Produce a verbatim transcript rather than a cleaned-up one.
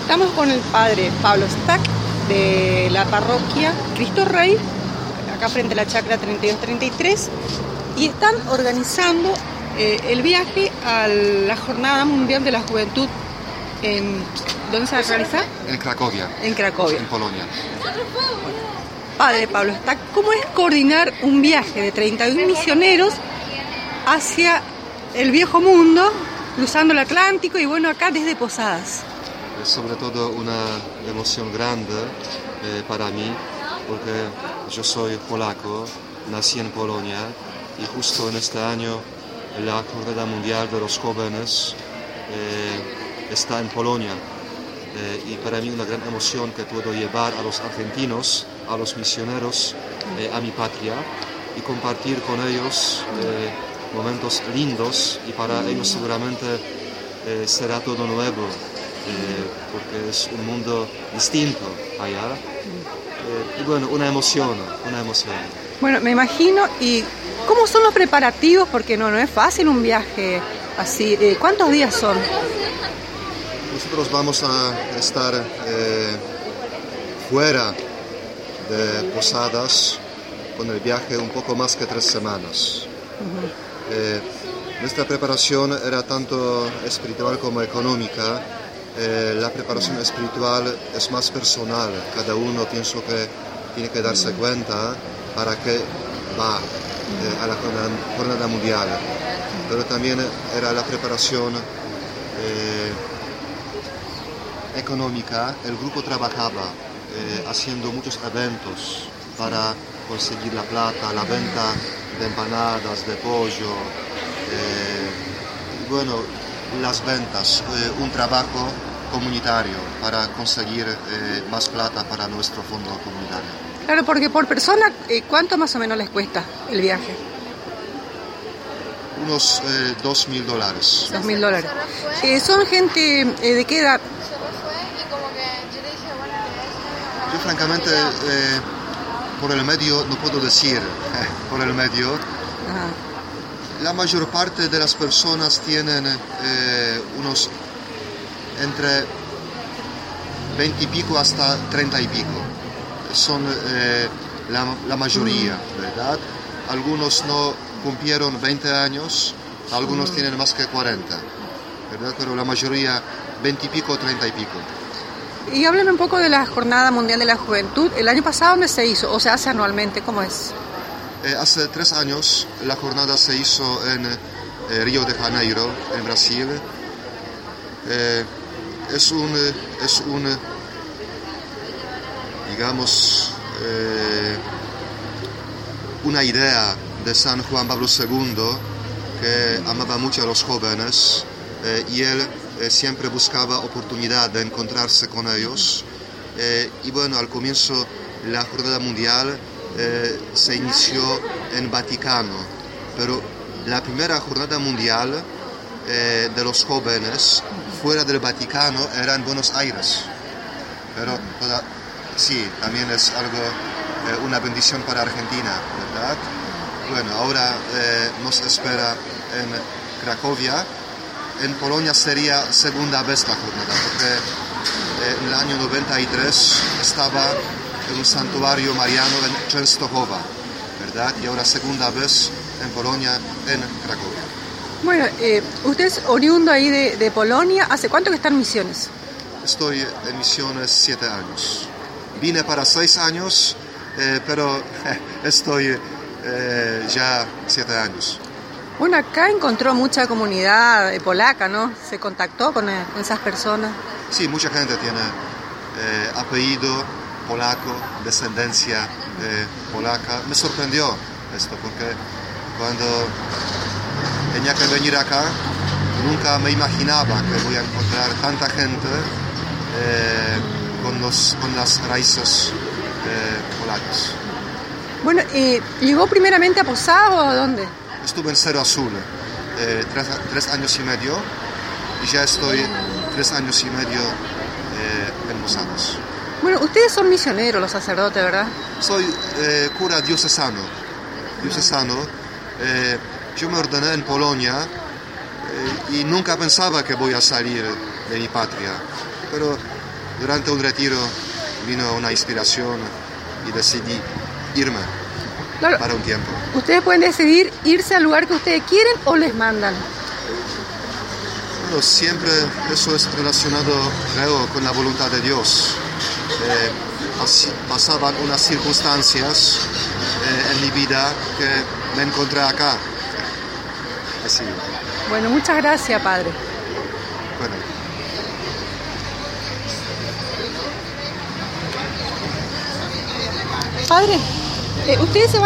Estamos con el padre Pablo Stack de la parroquia Cristo Rey, acá frente a la chacra treinta y dos treinta y tres, y están organizando eh, el viaje a la Jornada Mundial de la Juventud. En, ¿Dónde se va a realizar? En Cracovia. En Cracovia. En Polonia. Padre Pablo Stack, ¿cómo es coordinar un viaje de treinta y uno misioneros hacia el viejo mundo, cruzando el Atlántico y bueno, acá desde Posadas? Es sobre todo una emoción grande eh, para mí, porque yo soy polaco, nací en Polonia y justo en este año la Jornada Mundial de los Jóvenes eh, está en Polonia. Eh, y para mí una gran emoción que puedo llevar a los argentinos, a los misioneros, eh, a mi patria y compartir con ellos eh, momentos lindos, y para ellos seguramente eh, será todo nuevo. Eh, porque es un mundo distinto allá. Eh, y bueno, una emoción, una emoción. Bueno, me imagino. ¿Y cómo son los preparativos? Porque no, no es fácil un viaje así. Eh, ¿Cuántos días son? Nosotros vamos a estar eh, fuera de Posadas con el viaje un poco más que tres semanas. Uh-huh. eh, nuestra preparación era tanto espiritual como económica. Eh, la preparación espiritual es más personal, cada uno pienso que tiene que darse cuenta para qué va eh, a la jornada, jornada mundial, pero también era la preparación eh, económica. El grupo trabajaba eh, haciendo muchos eventos para conseguir la plata, la venta de empanadas, de pollo, eh, y bueno, las ventas, eh, un trabajo comunitario para conseguir eh, más plata para nuestro fondo comunitario. Claro, porque por persona, eh, ¿cuánto más o menos les cuesta el viaje? Unos eh, dos mil dólares. Dos mil dólares. Eh, ¿Son gente eh, de qué edad? Yo francamente, eh, por el medio, no puedo decir, eh, por el medio. Ajá. La mayor parte de las personas tienen eh, unos entre veinte y pico hasta treinta y pico. Son eh, la, la mayoría, ¿verdad? Algunos no cumplieron veinte años, algunos mm. tienen más que cuarenta, ¿verdad? Pero la mayoría veinte y pico, treinta y pico. Y háblame un poco de la Jornada Mundial de la Juventud. ¿El año pasado dónde se hizo? ¿O se hace anualmente? ¿Cómo es? Eh, hace tres años la jornada se hizo en eh, Río de Janeiro, en Brasil. Eh, es un, es un, digamos, eh, una idea de San Juan Pablo segundo, que amaba mucho a los jóvenes eh, y él eh, siempre buscaba oportunidad de encontrarse con ellos. Eh, y bueno, al comienzo la jornada mundial Eh, se inició en Vaticano, pero la primera jornada mundial eh, de los jóvenes fuera del Vaticano era en Buenos Aires. Pero toda, sí, también es algo, eh, una bendición para Argentina, ¿verdad? Bueno, ahora eh, nos espera en Cracovia. En Polonia sería segunda vez la jornada, porque eh, en el año noventa y tres estaba en un santuario mariano en Częstochowa, ¿verdad? Y ahora segunda vez en Polonia, en Cracovia. Bueno, eh, usted es oriundo ahí de, de Polonia. ¿Hace cuánto que está en misiones? Estoy en misiones siete años. Vine para seis años, eh, pero eh, estoy eh, ya siete años. Bueno, acá encontró mucha comunidad polaca, ¿no? ¿Se contactó con esas personas? Sí, mucha gente tiene eh, apellido polaco, descendencia eh, polaca. Me sorprendió esto, porque cuando tenía que venir acá, nunca me imaginaba que voy a encontrar tanta gente eh, con, los, con las raíces eh, polacas. Bueno, eh, ¿llegó primeramente a Posadas o a dónde? Estuve en Cerro Azul eh, tres, tres años y medio, y ya estoy tres años y medio eh, en Posadas. Bueno, ustedes son misioneros, los sacerdotes, ¿verdad? Soy eh, cura diocesano. diocesano. Eh, yo me ordené en Polonia eh, y nunca pensaba que voy a salir de mi patria. Pero durante un retiro vino una inspiración y decidí irme Claro, para un tiempo. ustedes pueden decidir irse al lugar que ustedes quieren o les mandan. Bueno, siempre eso es relacionado, creo, con la voluntad de Dios. Eh, pas- pasaban unas circunstancias eh, en mi vida que me encontré acá. Así, Bueno, muchas gracias, padre. bueno. Padre, eh, ustedes se van